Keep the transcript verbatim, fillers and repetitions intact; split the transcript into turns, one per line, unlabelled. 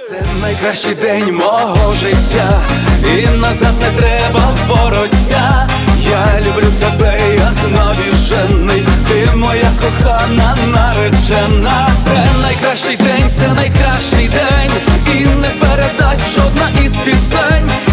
Це найкращий день мого життя, і назад не треба вороття. Я люблю тебе, як навіжений, ти моя кохана наречена. Це найкращий день, це найкращий день, і не передасть жодна із пісень.